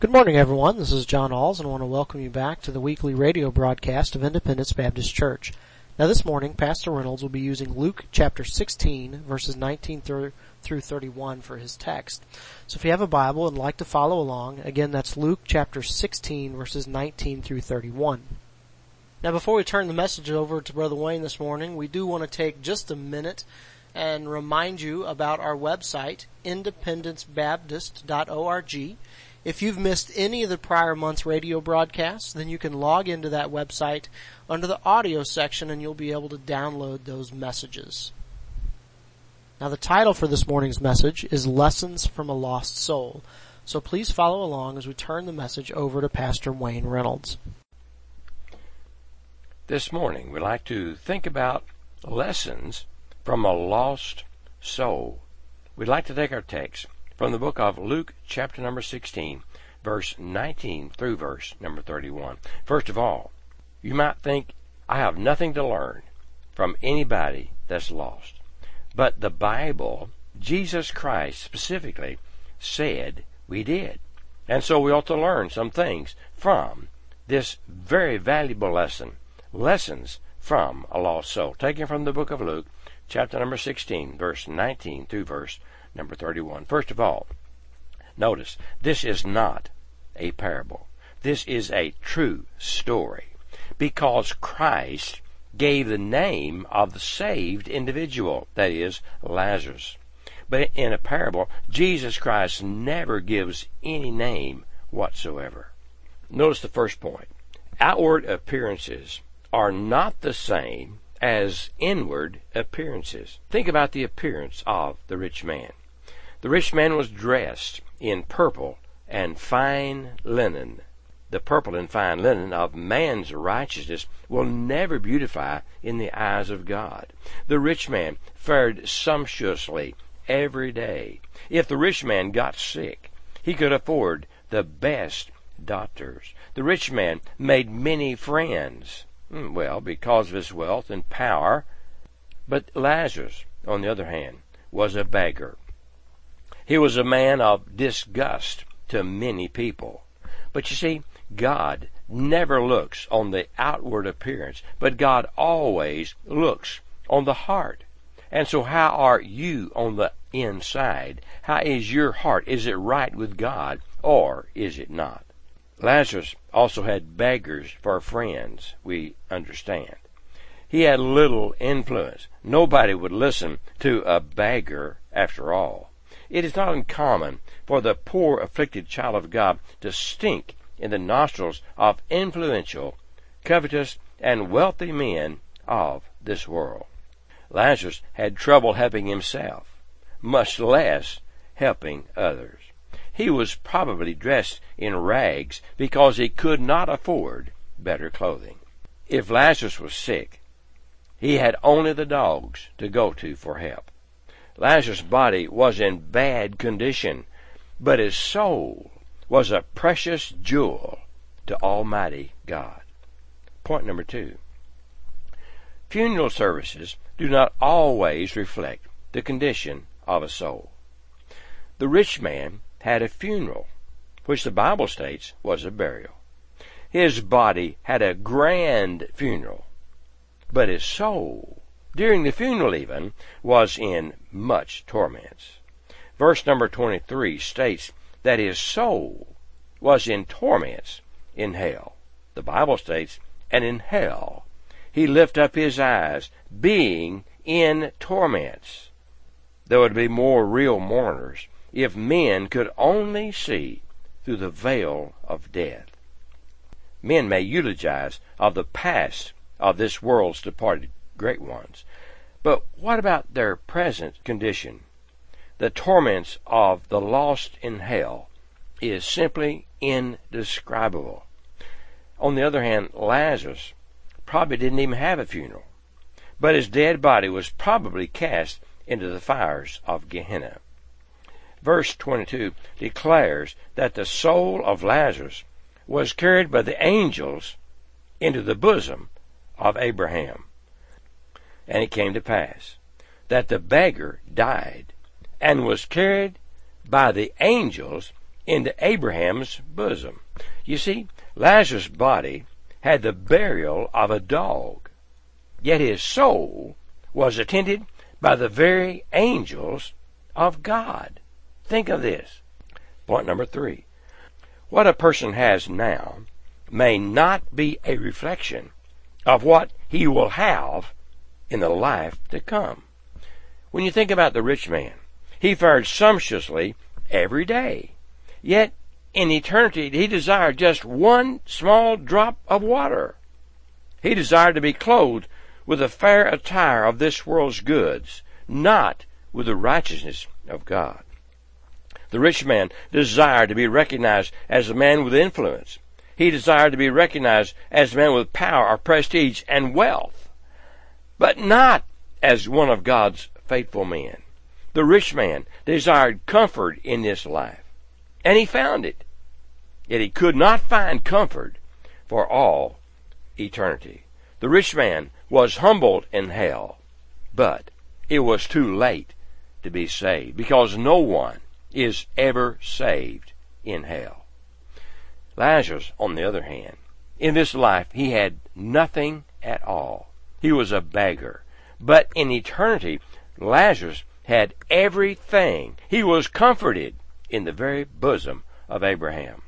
Good morning, everyone. This is John Alls, and I want to welcome you back to the weekly radio broadcast of Independence Baptist Church. Now, this morning, Pastor Reynolds will be using Luke chapter 16, verses 19 through 31 for his text. So if you have a Bible and like to follow along, again, that's Luke chapter 16, verses 19 through 31. Now, before we turn the message over to Brother Wayne this morning, we do want to take just a minute and remind you about our website, independencebaptist.org. If you've missed any of the prior month's radio broadcasts, then you can log into that website under the audio section and you'll be able to download those messages. Now, the title for this morning's message is Lessons from a Lost Soul. So please follow along as we turn the message over to Pastor Wayne Reynolds. This morning, we'd like to think about lessons from a lost soul. We'd like to take our text from the book of Luke, chapter number 16, verse 19 through verse number 31. First of all, you might think, I have nothing to learn from anybody that's lost. But the Bible, Jesus Christ specifically, said we did. And so we ought to learn some things from this very valuable lesson, lessons from a lost soul, taken from the book of Luke, chapter number 16, verse 19 through verse number 31. First of all, notice, this is not a parable. This is a true story, because Christ gave the name of the saved individual, that is, Lazarus. But in a parable, Jesus Christ never gives any name whatsoever. Notice the first point. Outward appearances are not the same as inward appearances. Think about the appearance of the rich man. The rich man was dressed in purple and fine linen. The purple and fine linen of man's righteousness will never beautify in the eyes of God. The rich man fared sumptuously every day. If the rich man got sick, he could afford the best doctors. The rich man made many friends, because of his wealth and power. But Lazarus, on the other hand, was a beggar. He was a man of disgust to many people. But you see, God never looks on the outward appearance, but God always looks on the heart. And so how are you on the inside? How is your heart? Is it right with God, or is it not? Lazarus also had beggars for friends, we understand. He had little influence. Nobody would listen to a beggar after all. It is not uncommon for the poor afflicted child of God to stink in the nostrils of influential, covetous, and wealthy men of this world. Lazarus had trouble helping himself, much less helping others. He was probably dressed in rags because he could not afford better clothing. If Lazarus was sick, he had only the dogs to go to for help. Lazarus' body was in bad condition, but his soul was a precious jewel to Almighty God. Point number 2. Funeral services do not always reflect the condition of a soul. The rich man had a funeral, which the Bible states was a burial. His body had a grand funeral, but his soul, during the funeral even, was in much torments. Verse number 23 states that his soul was in torments in hell. The Bible states, and in hell he lift up his eyes, being in torments. There would be more real mourners if men could only see through the veil of death. Men may eulogize of the past of this world's departed great ones, but what about their present condition? The torments of the lost in hell is simply indescribable. On the other hand, Lazarus probably didn't even have a funeral, but his dead body was probably cast into the fires of Gehenna. Verse 22 declares that the soul of Lazarus was carried by the angels into the bosom of Abraham. And it came to pass that the beggar died and was carried by the angels into Abraham's bosom. You see, Lazarus' body had the burial of a dog, yet his soul was attended by the very angels of God. Think of this. Point number 3. What a person has now may not be a reflection of what he will have in the life to come. When you think about the rich man, he fared sumptuously every day, yet in eternity he desired just one small drop of water. He desired to be clothed with the fair attire of this world's goods, not with the righteousness of God. The rich man desired to be recognized as a man with influence. He desired to be recognized as a man with power or prestige and wealth, but not as one of God's faithful men. The rich man desired comfort in this life, and he found it. Yet he could not find comfort for all eternity. The rich man was humbled in hell, but it was too late to be saved, because no one is ever saved in hell. Lazarus, on the other hand, in this life he had nothing at all. He was a beggar. But in eternity, Lazarus had everything. He was comforted in the very bosom of Abraham.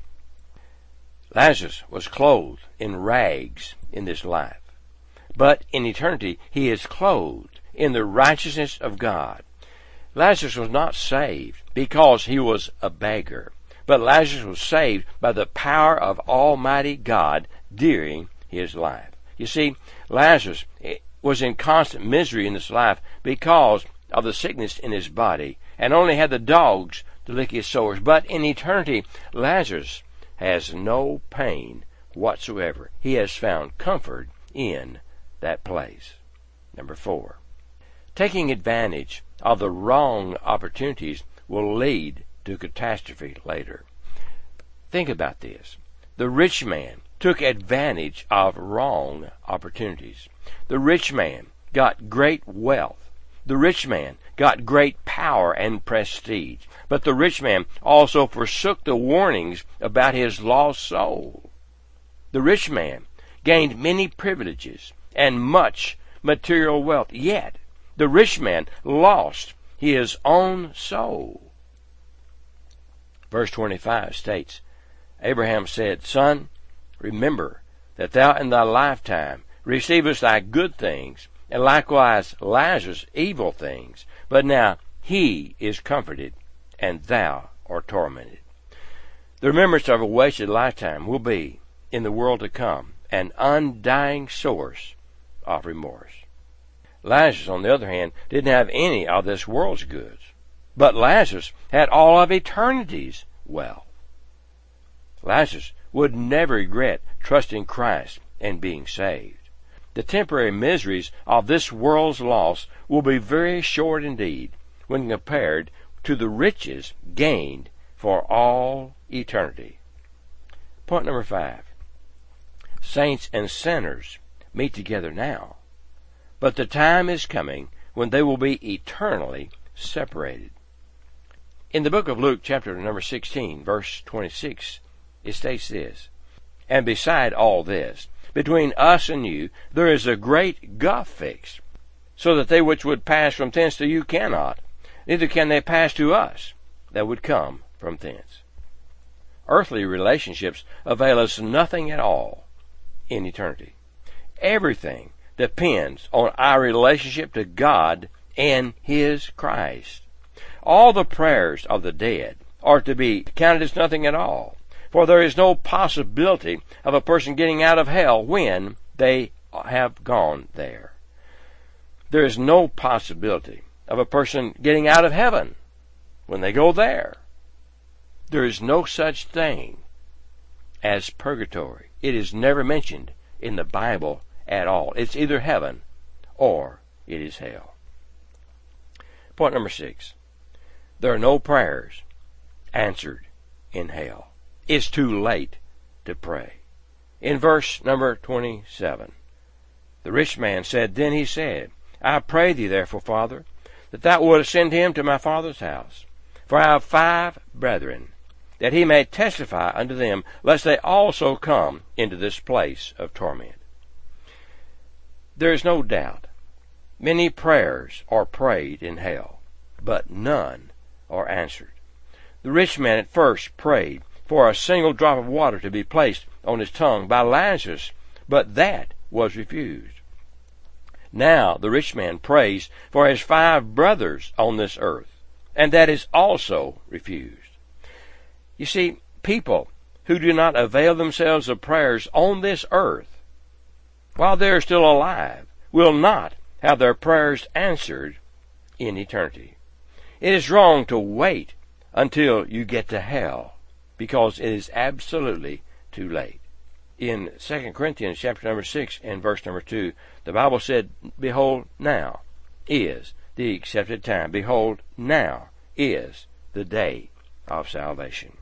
Lazarus was clothed in rags in this life, but in eternity he is clothed in the righteousness of God. Lazarus was not saved because he was a beggar, but Lazarus was saved by the power of Almighty God during his life. You see, Lazarus was in constant misery in this life because of the sickness in his body, and only had the dogs to lick his sores. But in eternity, Lazarus has no pain whatsoever. He has found comfort in that place. Number 4. Taking advantage of the wrong opportunities will lead to catastrophe later. Think about this. The rich man took advantage of wrong opportunities. The rich man got great wealth. The rich man got great power and prestige. But the rich man also forsook the warnings about his lost soul. The rich man gained many privileges and much material wealth, yet the rich man lost his own soul. Verse 25 states, Abraham said, Son, remember that thou in thy lifetime receivest thy good things, and likewise Lazarus evil things. But now he is comforted, and thou art tormented. The remembrance of a wasted lifetime will be, in the world to come, an undying source of remorse. Lazarus, on the other hand, didn't have any of this world's goods, but Lazarus had all of eternity's wealth. Lazarus would never regret trusting Christ and being saved. The temporary miseries of this world's loss will be very short indeed when compared to the riches gained for all eternity. Point number 5. Saints and sinners meet together now, but the time is coming when they will be eternally separated. In the book of Luke, chapter number 16, verse 26, it states this, And beside all this, between us and you, there is a great gulf fixed, so that they which would pass from thence to you cannot, neither can they pass to us that would come from thence. Earthly relationships avail us nothing at all in eternity. Everything depends on our relationship to God and His Christ. All the prayers of the dead are to be counted as nothing at all, for there is no possibility of a person getting out of hell when they have gone there. There is no possibility of a person getting out of heaven when they go there. There is no such thing as purgatory. It is never mentioned in the Bible at all. It's either heaven or it is hell. Point number 6. There are no prayers answered in hell. It's too late to pray. In verse number 27, the rich man said, Then he said, I pray thee therefore, Father, that thou wouldest send him to my father's house. For I have 5 brethren, that he may testify unto them, lest they also come into this place of torment. There is no doubt many prayers are prayed in hell, but none are answered. The rich man at first prayed for a single drop of water to be placed on his tongue by Lazarus, but that was refused. Now the rich man prays for his 5 brothers on this earth, and that is also refused. You see, people who do not avail themselves of prayers on this earth, while they are still alive, will not have their prayers answered in eternity. It is wrong to wait until you get to hell, because it is absolutely too late. In 2 Corinthians chapter number 6 and verse number 2, the Bible said, "Behold, now is the accepted time. Behold, now is the day of salvation."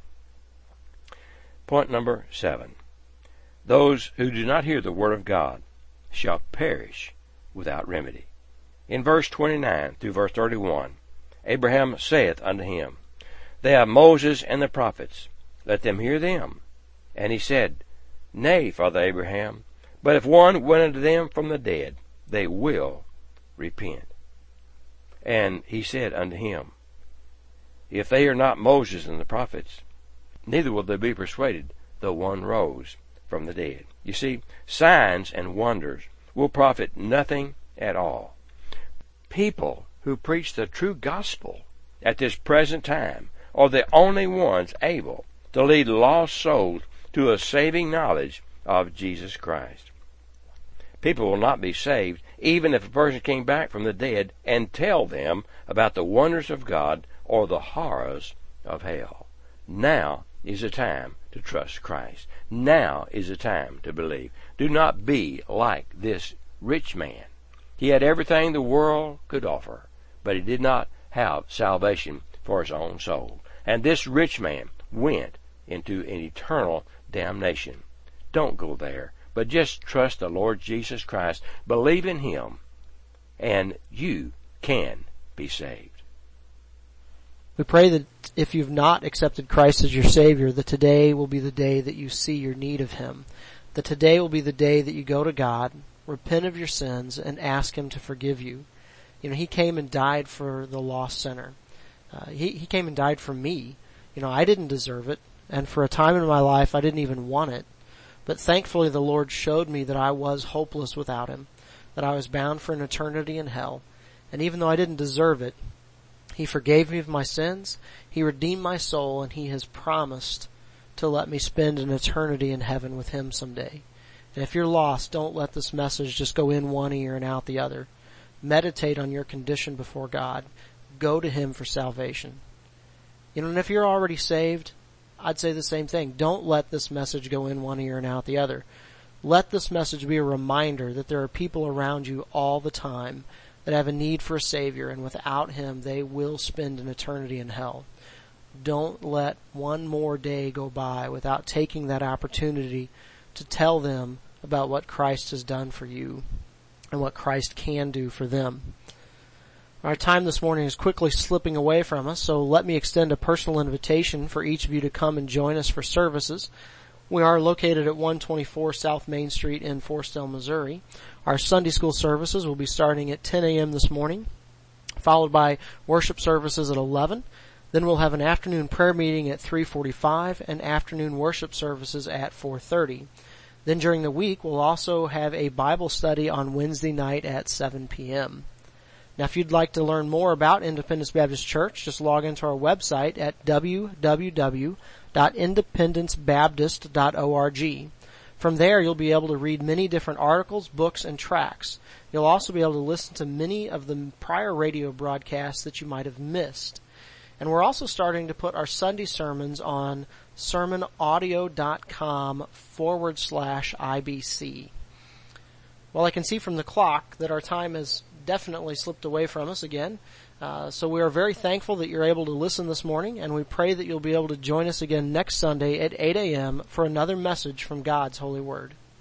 Point number 7. Those who do not hear the word of God shall perish without remedy. In verse 29 through verse 31, Abraham saith unto him, "They have Moses and the prophets, let them hear them." And he said, "Nay, Father Abraham, but if one went unto them from the dead, they will repent." And he said unto him, "If they hear not Moses and the prophets, neither will they be persuaded, though one rose from the dead." You see, signs and wonders will profit nothing at all. People who preach the true gospel at this present time are the only ones able to lead lost souls to a saving knowledge of Jesus Christ. People will not be saved even if a person came back from the dead and tell them about the wonders of God or the horrors of hell. Now is the time to trust Christ. Now is the time to believe. Do not be like this rich man. He had everything the world could offer, but he did not have salvation for his own soul. And this rich man went into an eternal damnation. Don't go there, but just trust the Lord Jesus Christ. Believe in Him, and you can be saved. We pray that if you've not accepted Christ as your Savior, that today will be the day that you see your need of Him. That today will be the day that you go to God, repent of your sins, and ask Him to forgive you. You know, He came and died for the lost sinner. He came and died for me. You know, I didn't deserve it, and for a time in my life I didn't even want it. But thankfully the Lord showed me that I was hopeless without Him, that I was bound for an eternity in hell. And even though I didn't deserve it, He forgave me of my sins, He redeemed my soul, and He has promised to let me spend an eternity in heaven with Him someday. And if you're lost, don't let this message just go in one ear and out the other. Meditate on your condition before God. Go to Him for salvation. You know, and if you're already saved, I'd say the same thing. Don't let this message go in one ear and out the other. Let this message be a reminder that there are people around you all the time that have a need for a Savior, and without Him they will spend an eternity in hell. Don't let one more day go by without taking that opportunity to tell them about what Christ has done for you and what Christ can do for them. Our time this morning is quickly slipping away from us, so let me extend a personal invitation for each of you to come and join us for services. We are located at 124 South Main Street in Forestdale, Missouri. Our Sunday school services will be starting at 10 a.m. this morning, followed by worship services at 11. Then we'll have an afternoon prayer meeting at 3:45 and afternoon worship services at 4:30. Then during the week, we'll also have a Bible study on Wednesday night at 7 p.m. Now, if you'd like to learn more about Independence Baptist Church, just log into our website at www.independencebaptist.org. From there, you'll be able to read many different articles, books, and tracts. You'll also be able to listen to many of the prior radio broadcasts that you might have missed. And we're also starting to put our Sunday sermons on sermonaudio.com/IBC. Well, I can see from the clock that our time has definitely slipped away from us again. So we are very thankful that you're able to listen this morning, and we pray that you'll be able to join us again next Sunday at 8 a.m. for another message from God's Holy Word.